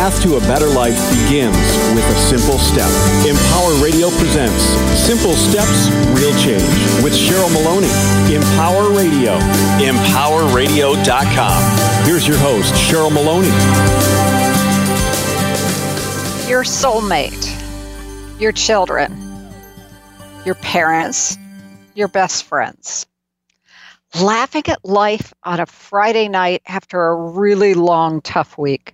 path to a better life begins with a simple step. Empower Radio presents Simple Steps, Real Change with Cheryl Maloney. Empower Radio. EmpowerRadio.com. Here's your host, Cheryl Maloney. Your soulmate, your children, your parents, your best friends. Laughing at life on a Friday night after a really long, tough week.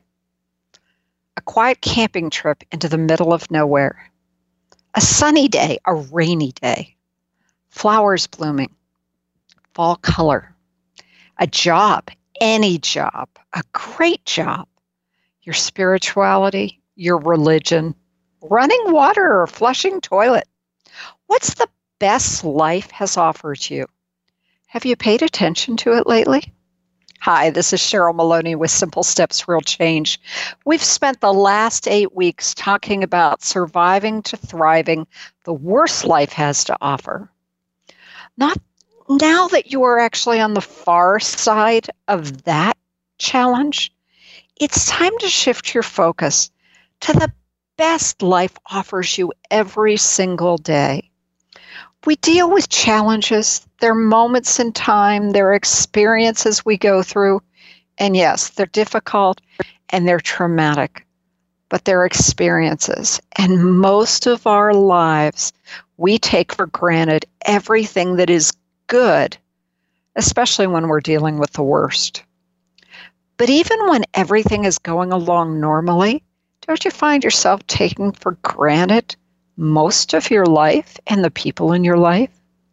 A quiet camping trip into the middle of nowhere. A sunny day, a rainy day. Flowers blooming. Fall color. A job, any job, a great job. Your spirituality, your religion, running water or flushing toilet. What's the best life has offered you? Have you paid attention to it lately? Hi, this is Cheryl Maloney with Simple Steps, Real Change. We've spent the last 8 weeks talking about surviving to thriving, the worst life has to offer. Not now that you are actually on the far side of that challenge, it's time to shift your focus to the best life offers you every single day. We deal with challenges, they're moments in time, they're experiences we go through, and yes, they're difficult and they're traumatic, but they're experiences. And most of our lives, we take for granted everything that is good, especially when we're dealing with the worst. But even when everything is going along normally, don't you find yourself taking for granted most of your life and the people in your life?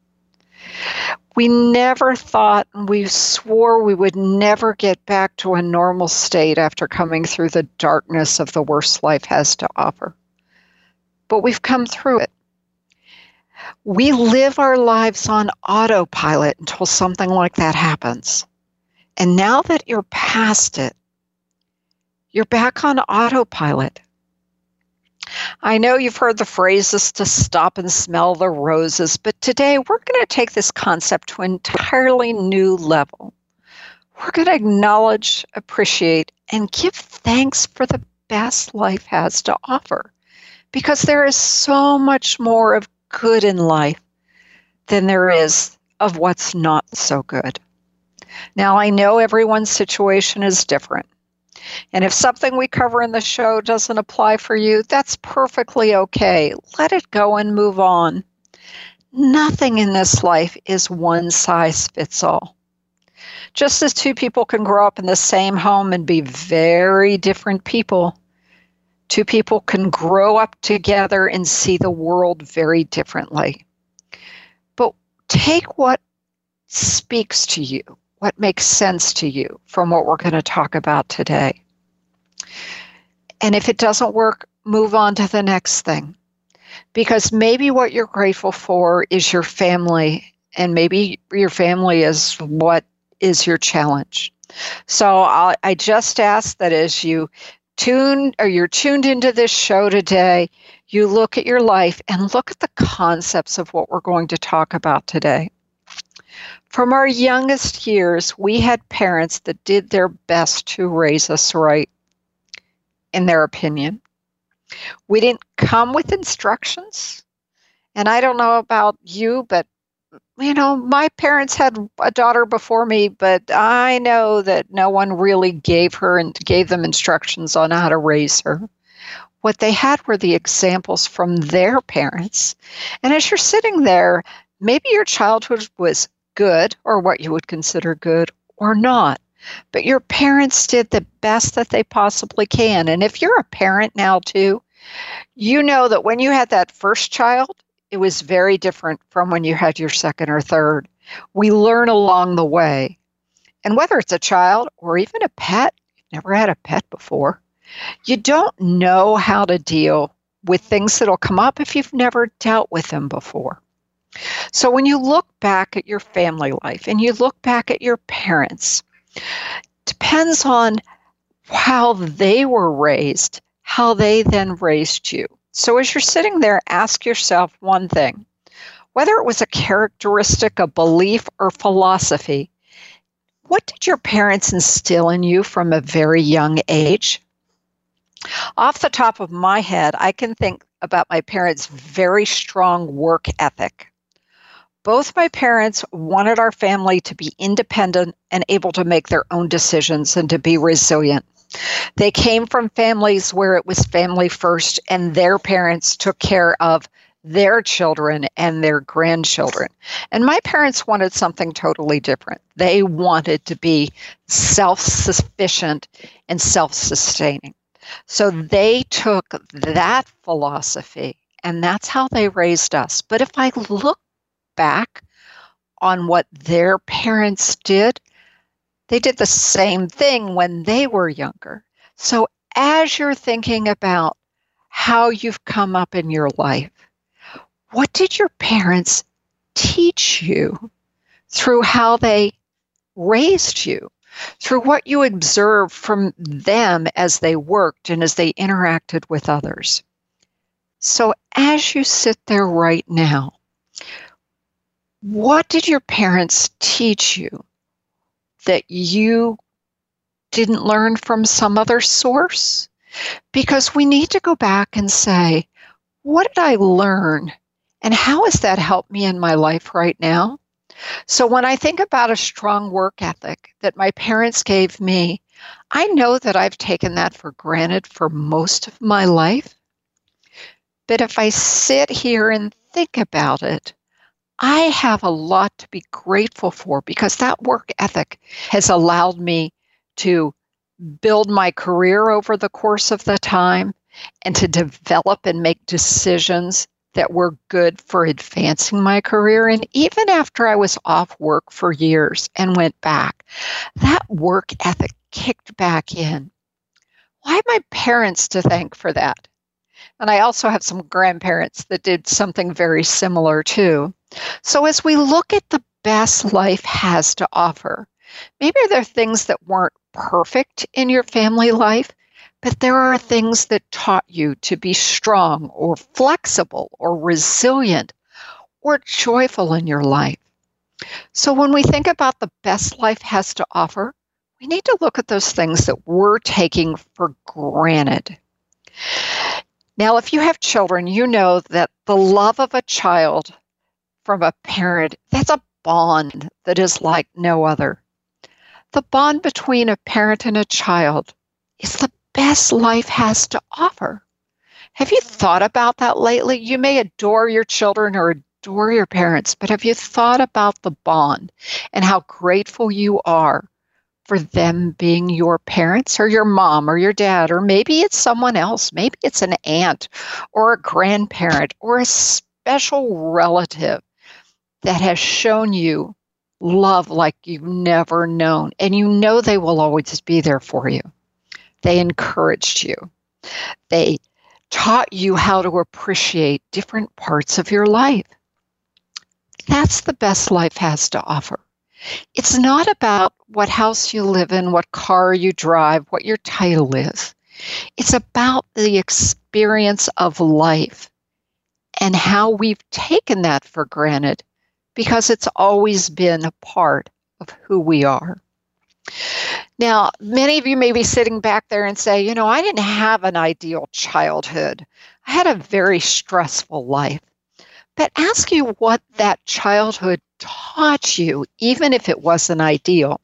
We never thought, and we swore we would never get back to a normal state after coming through the darkness of the worst life has to offer. But we've come through it. We live our lives on autopilot until something like that happens. And now that you're past it, you're back on autopilot. I know you've heard the phrases to stop and smell the roses, but today we're going to take this concept to an entirely new level. We're going to acknowledge, appreciate, and give thanks for the best life has to offer, because there is so much more of good in life than there is of what's not so good. Now, I know everyone's situation is different. And if something we cover in the show doesn't apply for you, that's perfectly okay. Let it go and move on. Nothing in this life is one size fits all. Just as two people can grow up in the same home and be very different people, two people can grow up together and see the world very differently. But take what speaks to you, what makes sense to you from what we're going to talk about today. And if it doesn't work, move on to the next thing. Because maybe what you're grateful for is your family, and maybe your family is what is your challenge. So I just ask that as you're tuned into this show today, you look at your life and look at the concepts of what we're going to talk about today. From our youngest years, we had parents that did their best to raise us right, in their opinion. We didn't come with instructions. And I don't know about you, but, my parents had a daughter before me, but I know that no one really gave them instructions on how to raise her. What they had were the examples from their parents. And as you're sitting there, maybe your childhood was good, or what you would consider good, or not. But your parents did the best that they possibly can. And if you're a parent now too, you know that when you had that first child, it was very different from when you had your second or third. We learn along the way. And whether it's a child or even a pet, you've never had a pet before, you don't know how to deal with things that'll come up if you've never dealt with them before. So when you look back at your family life and you look back at your parents, depends on how they were raised, how they then raised you. So as you're sitting there, ask yourself one thing. Whether it was a characteristic, a belief, or philosophy, what did your parents instill in you from a very young age? Off the top of my head, I can think about my parents' very strong work ethic. Both my parents wanted our family to be independent and able to make their own decisions and to be resilient. They came from families where it was family first, and their parents took care of their children and their grandchildren. And my parents wanted something totally different. They wanted to be self-sufficient and self-sustaining. So they took that philosophy, and that's how they raised us. But if I look back on what their parents did, they did the same thing when they were younger. So as you're thinking about how you've come up in your life, what did your parents teach you through how they raised you, through what you observed from them as they worked and as they interacted with others? So as you sit there right now, what did your parents teach you that you didn't learn from some other source? Because we need to go back and say, what did I learn? And how has that helped me in my life right now? So when I think about a strong work ethic that my parents gave me, I know that I've taken that for granted for most of my life. But if I sit here and think about it, I have a lot to be grateful for, because that work ethic has allowed me to build my career over the course of the time and to develop and make decisions that were good for advancing my career. And even after I was off work for years and went back, that work ethic kicked back in. Well, I have my parents to thank for that. And I also have some grandparents that did something very similar too. So as we look at the best life has to offer, maybe there are things that weren't perfect in your family life, but there are things that taught you to be strong or flexible or resilient or joyful in your life. So when we think about the best life has to offer, we need to look at those things that we're taking for granted. Now, if you have children, you know that the love of a child from a parent, that's a bond that is like no other. The bond between a parent and a child is the best life has to offer. Have you thought about that lately? You may adore your children or adore your parents, but have you thought about the bond and how grateful you are for them being your parents or your mom or your dad, or maybe it's someone else. Maybe it's an aunt or a grandparent or a special relative that has shown you love like you've never known. And you know they will always be there for you. They encouraged you. They taught you how to appreciate different parts of your life. That's the best life has to offer. It's not about what house you live in, what car you drive, what your title is. It's about the experience of life and how we've taken that for granted because it's always been a part of who we are. Now, many of you may be sitting back there and say, you know, I didn't have an ideal childhood. I had a very stressful life. But ask you what that childhood taught you, even if it wasn't ideal.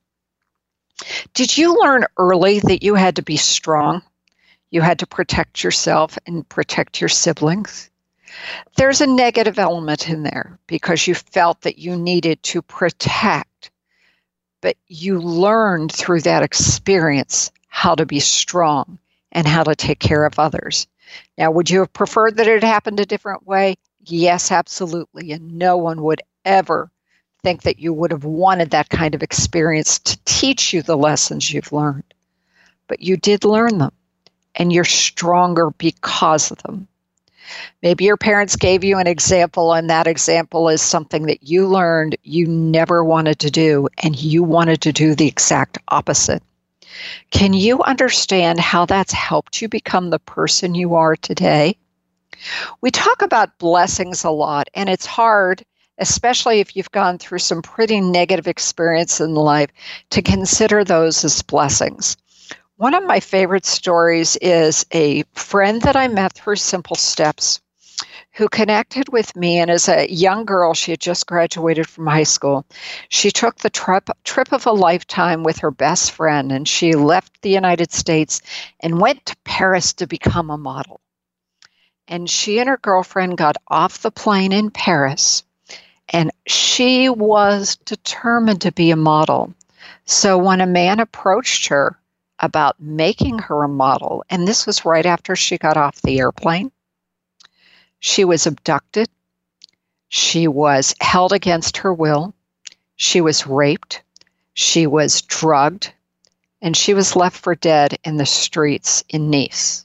Did you learn early that you had to be strong? You had to protect yourself and protect your siblings? There's a negative element in there because you felt that you needed to protect, but you learned through that experience how to be strong and how to take care of others. Now, would you have preferred that it happened a different way? Yes, absolutely. And no one would ever think that you would have wanted that kind of experience to teach you the lessons you've learned. But you did learn them, and you're stronger because of them. Maybe your parents gave you an example, and that example is something that you learned you never wanted to do, and you wanted to do the exact opposite. Can you understand how that's helped you become the person you are today? We talk about blessings a lot, and it's hard, especially if you've gone through some pretty negative experience in life, to consider those as blessings. One of my favorite stories is a friend that I met through Simple Steps who connected with me. And as a young girl, she had just graduated from high school. She took the trip of a lifetime with her best friend, and she left the United States and went to Paris to become a model. And she and her girlfriend got off the plane in Paris, and she was determined to be a model. So when a man approached her about making her a model, and this was right after she got off the airplane, she was abducted, she was held against her will, she was raped, she was drugged, and she was left for dead in the streets in Nice.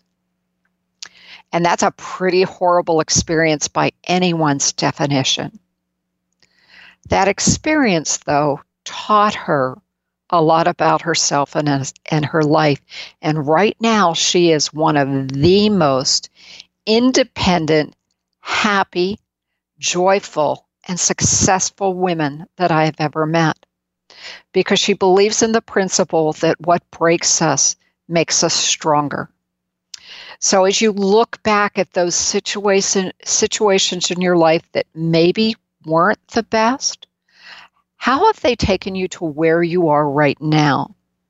And that's a pretty horrible experience by anyone's definition. That experience, though, taught her a lot about herself and her life. And right now, she is one of the most independent, happy, joyful, and successful women that I have ever met, because she believes in the principle that what breaks us makes us stronger. So as you look back at those situations in your life that maybe weren't the best, how have they taken you to where you are right now?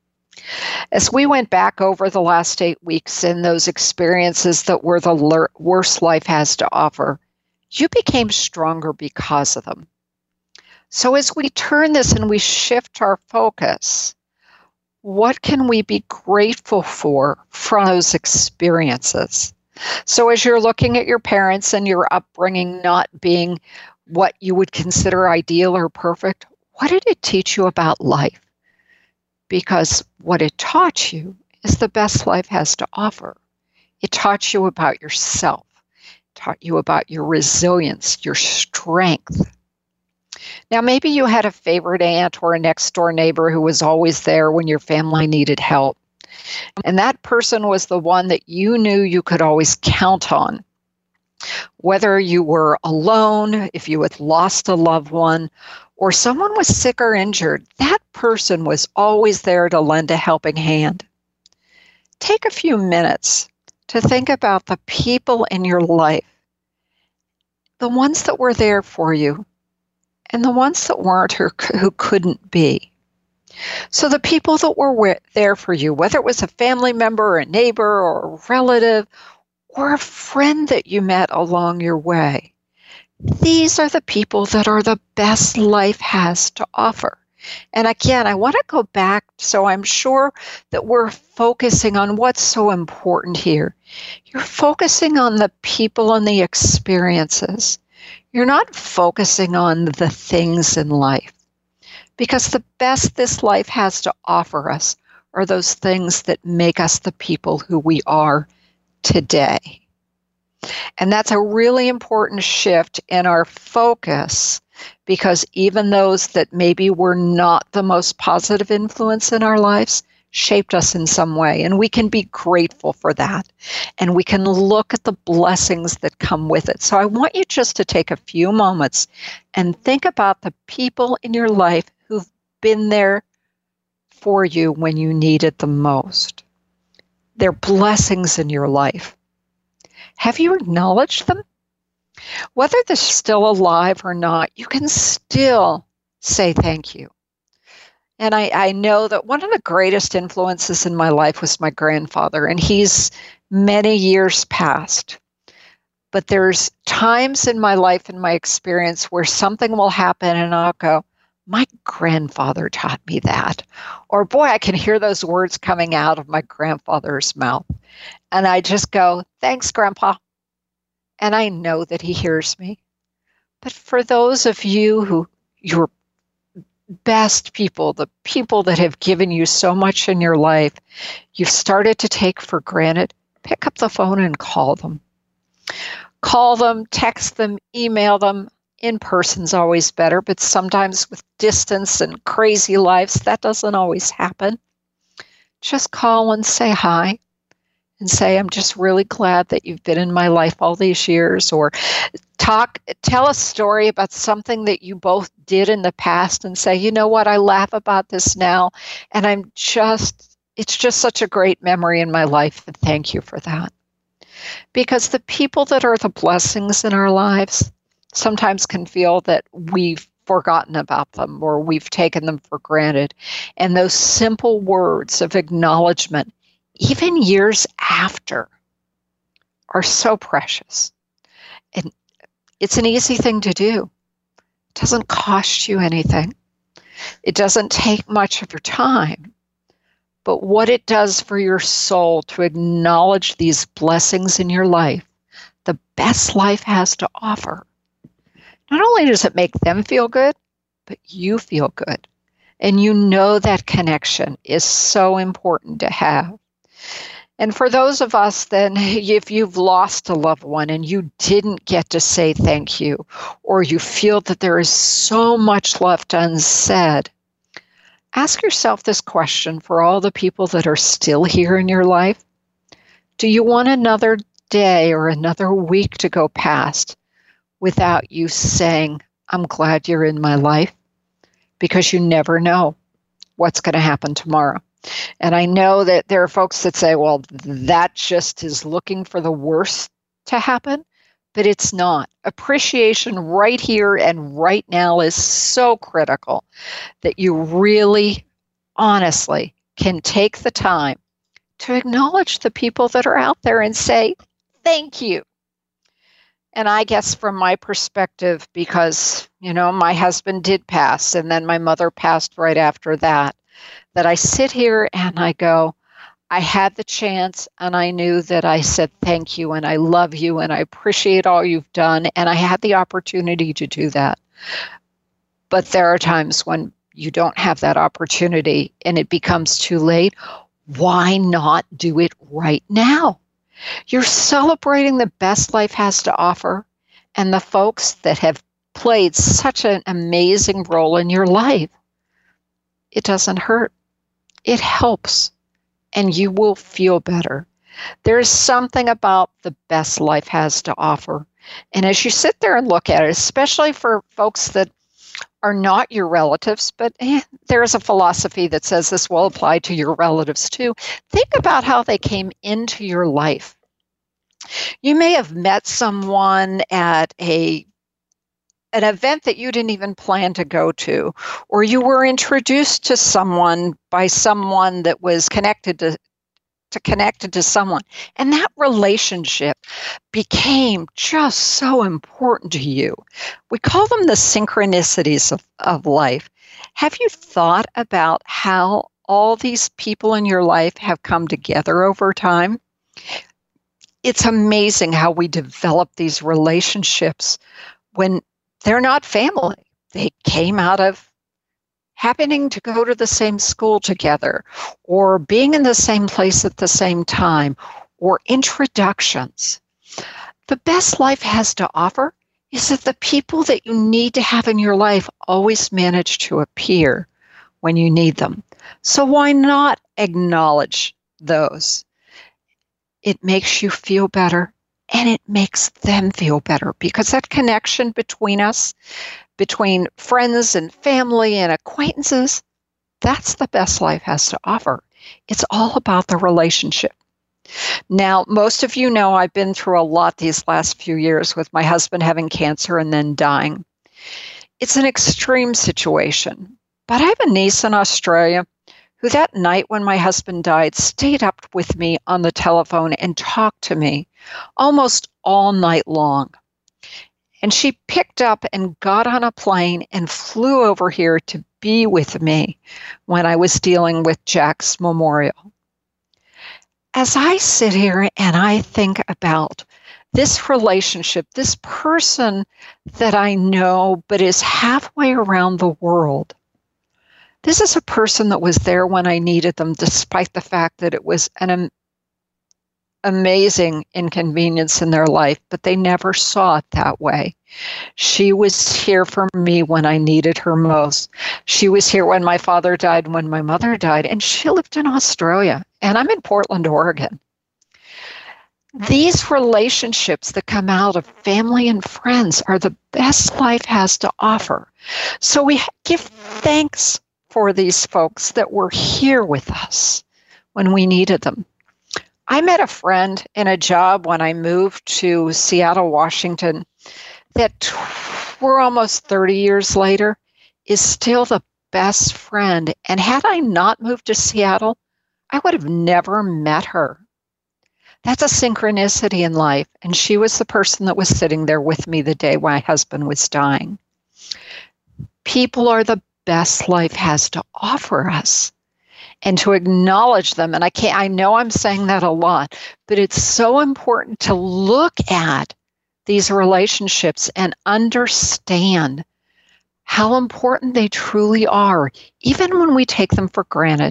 As we went back over the last 8 weeks in those experiences that were the worst life has to offer, you became stronger because of them. So as we turn this and we shift our focus, what can we be grateful for from those experiences? So as you're looking at your parents and your upbringing not being what you would consider ideal or perfect, what did it teach you about life? Because what it taught you is the best life has to offer. It taught you about yourself, taught you about your resilience, your strength. Now, maybe you had a favorite aunt or a next door neighbor who was always there when your family needed help. And that person was the one that you knew you could always count on. Whether you were alone, if you had lost a loved one, or someone was sick or injured, that person was always there to lend a helping hand. Take a few minutes to think about the people in your life, the ones that were there for you, and the ones that weren't or who couldn't be. So the people that were there for you, whether it was a family member or a neighbor or a relative or a friend that you met along your way, these are the people that are the best life has to offer. And again, I want to go back, so I'm sure that we're focusing on what's so important here. You're focusing on the people and the experiences. You're not focusing on the things in life, because the best this life has to offer us are those things that make us the people who we are today. And that's a really important shift in our focus, because even those that maybe were not the most positive influence in our lives shaped us in some way. And we can be grateful for that. And we can look at the blessings that come with it. So I want you just to take a few moments and think about the people in your life who've been there for you when you need it the most. They're blessings in your life. Have you acknowledged them? Whether they're still alive or not, you can still say thank you. And I know that one of the greatest influences in my life was my grandfather, and he's many years past. But there's times in my life and my experience where something will happen and I'll go, my grandfather taught me that. Or boy, I can hear those words coming out of my grandfather's mouth. And I just go, thanks, Grandpa. And I know that he hears me. But for those of you who, your best people, the people that have given you so much in your life, you've started to take for granted, pick up the phone and call them. Call them, text them, email them. In person's always better, but sometimes with distance and crazy lives, that doesn't always happen. Just call and say hi and say, I'm just really glad that you've been in my life all these years, or tell a story about something that you both did in the past and say, you know what, I laugh about this now, and I'm just It's just such a great memory in my life, and thank you for that. Because the people that are the blessings in our lives sometimes can feel that we've forgotten about them or we've taken them for granted. And those simple words of acknowledgement, even years after, are so precious. And it's an easy thing to do. It doesn't cost you anything. It doesn't take much of your time. But what it does for your soul to acknowledge these blessings in your life, the best life has to offer. Not only does it make them feel good, but you feel good. And you know that connection is so important to have. And for those of us then, if you've lost a loved one and you didn't get to say thank you, or you feel that there is so much left unsaid, ask yourself this question for all the people that are still here in your life. Do you want another day or another week to go past without you saying, I'm glad you're in my life? Because you never know what's going to happen tomorrow. And I know that there are folks that say, well, that just is looking for the worst to happen, but it's not. Appreciation right here and right now is so critical that you really, honestly, can take the time to acknowledge the people that are out there and say, thank you. And I guess from my perspective, because, my husband did pass, and then my mother passed right after that I sit here and I go, I had the chance and I knew that I said thank you and I love you and I appreciate all you've done, and I had the opportunity to do that. But there are times when you don't have that opportunity and it becomes too late. Why not do it right now? You're celebrating the best life has to offer and the folks that have played such an amazing role in your life. It doesn't hurt. It helps. And you will feel better. There's something about the best life has to offer. And as you sit there and look at it, especially for folks that are not your relatives, but there's a philosophy that says this will apply to your relatives too. Think about how they came into your life. You may have met someone at an event that you didn't even plan to go to, or you were introduced to someone by someone that was connected to someone. And that relationship became just so important to you. We call them the synchronicities of life. Have you thought about how all these people in your life have come together over time? It's amazing how we develop these relationships when they're not family. They came out of happening to go to the same school together, or being in the same place at the same time, or introductions. The best life has to offer is that the people that you need to have in your life always manage to appear when you need them. So why not acknowledge those? It makes you feel better. And it makes them feel better, because that connection between us, between friends and family and acquaintances, that's the best life has to offer. It's all about the relationship. Now, most of you know I've been through a lot these last few years with my husband having cancer and then dying. It's an extreme situation, but I have a niece in Australia who that night when my husband died stayed up with me on the telephone and talked to me almost all night long. And she picked up and got on a plane and flew over here to be with me when I was dealing with Jack's memorial. As I sit here and I think about this relationship, this person that I know but is halfway around the world, this is a person that was there when I needed them, despite the fact that it was an amazing inconvenience in their life, but they never saw it that way. She was here for me when I needed her most. She was here when my father died and when my mother died, and she lived in Australia, and I'm in Portland, Oregon. These relationships that come out of family and friends are the best life has to offer. So we give thanks for these folks that were here with us when we needed them. I met a friend in a job when I moved to Seattle, Washington, that we're almost 30 years later is still the best friend. And had I not moved to Seattle, I would have never met her. That's a synchronicity in life. And she was the person that was sitting there with me the day my husband was dying. People are the best life has to offer us. And to acknowledge them, and I know I'm saying that a lot, but it's so important to look at these relationships and understand how important they truly are, even when we take them for granted.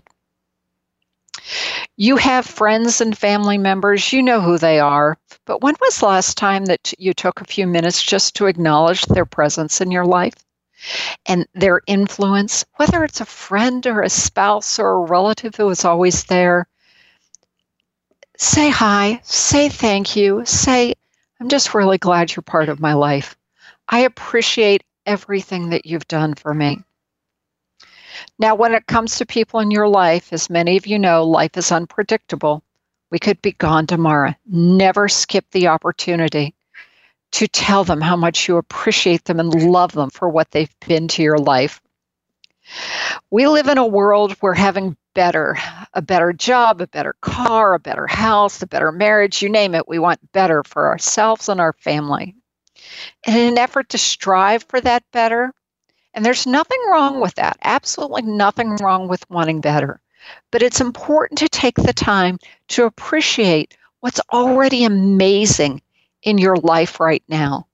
You have friends and family members, you know who they are, but when was the last time that you took a few minutes just to acknowledge their presence in your life and their influence, whether it's a friend or a spouse or a relative who is always there? Say hi, say thank you, say, I'm just really glad you're part of my life. I appreciate everything that you've done for me. Now, when it comes to people in your life, as many of you know, life is unpredictable. We could be gone tomorrow. Never skip the opportunity to tell them how much you appreciate them and love them for what they've been to your life. We live in a world where having a better job, a better car, a better house, a better marriage, you name it, we want better for ourselves and our family. And in an effort to strive for that better, and there's nothing wrong with that, absolutely nothing wrong with wanting better, but it's important to take the time to appreciate what's already amazing in your life right now.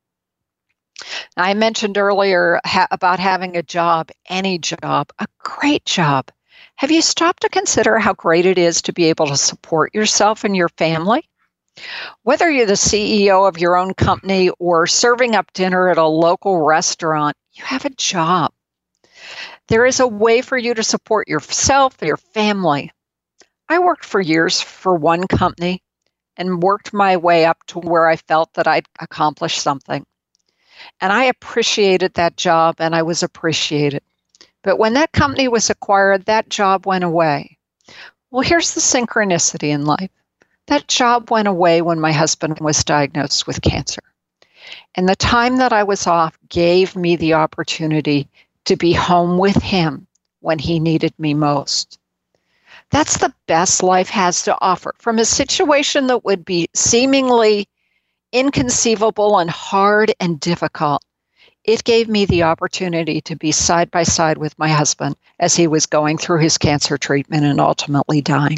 I mentioned earlier about having a job, any job, a great job. Have you stopped to consider how great it is to be able to support yourself and your family? Whether you're the CEO of your own company or serving up dinner at a local restaurant, you have a job. There is a way for you to support yourself and your family. I worked for years for one company and worked my way up to where I felt that I'd accomplished something. And I appreciated that job and I was appreciated. But when that company was acquired, that job went away. Well, here's the synchronicity in life. That job went away when my husband was diagnosed with cancer. And the time that I was off gave me the opportunity to be home with him when he needed me most. That's the best life has to offer. From a situation that would be seemingly inconceivable and hard and difficult, it gave me the opportunity to be side by side with my husband as he was going through his cancer treatment and ultimately dying.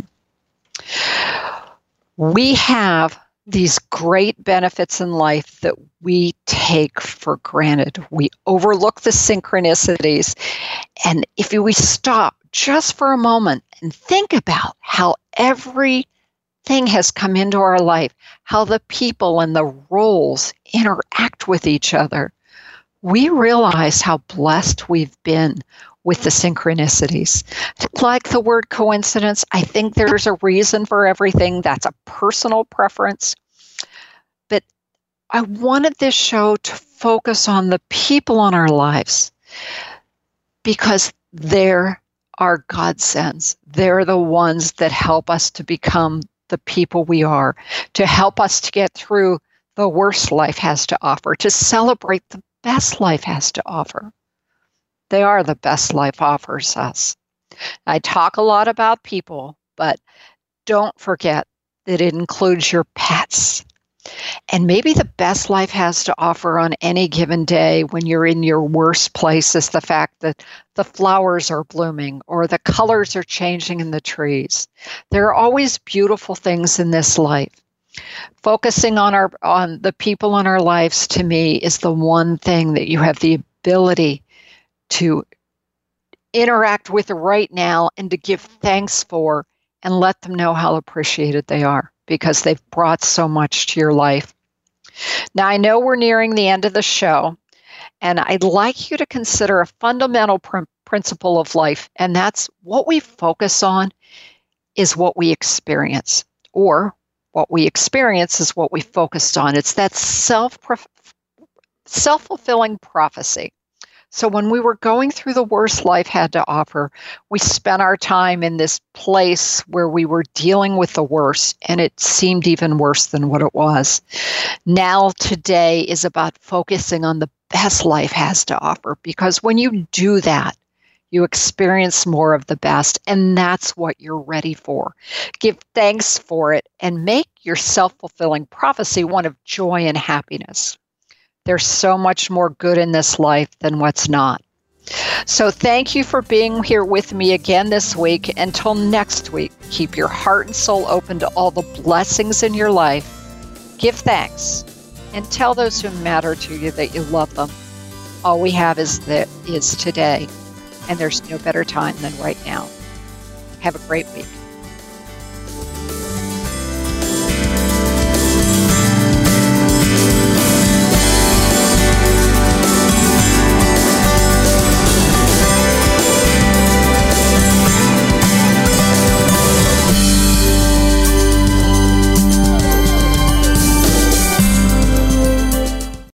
We have these great benefits in life that we take for granted. We overlook the synchronicities. And if we stop just for a moment and think about how everything has come into our life, how the people and the roles interact with each other, we realize how blessed we've been with the synchronicities. Like the word coincidence, I think there's a reason for everything. That's a personal preference. But I wanted this show to focus on the people in our lives because they're our godsends. They're the ones that help us to become the people we are, to help us to get through the worst life has to offer, to celebrate the best life has to offer. They are the best life offers us. I talk a lot about people, but don't forget that it includes your pets. And maybe the best life has to offer on any given day when you're in your worst place is the fact that the flowers are blooming or the colors are changing in the trees. There are always beautiful things in this life. Focusing on the people in our lives, to me, is the one thing that you have the ability to interact with right now and to give thanks for and let them know how appreciated they are because they've brought so much to your life. Now, I know we're nearing the end of the show, and I'd like you to consider a fundamental principle of life, and that's what we focus on is what we experience, or what we experience is what we focused on. It's that self-fulfilling prophecy. So when we were going through the worst life had to offer, we spent our time in this place where we were dealing with the worst, and it seemed even worse than what it was. Now today is about focusing on the best life has to offer, because when you do that, you experience more of the best, and that's what you're ready for. Give thanks for it and make your self-fulfilling prophecy one of joy and happiness. There's so much more good in this life than what's not. So thank you for being here with me again this week. Until next week, keep your heart and soul open to all the blessings in your life. Give thanks and tell those who matter to you that you love them. All we have is today, and there's no better time than right now. Have a great week.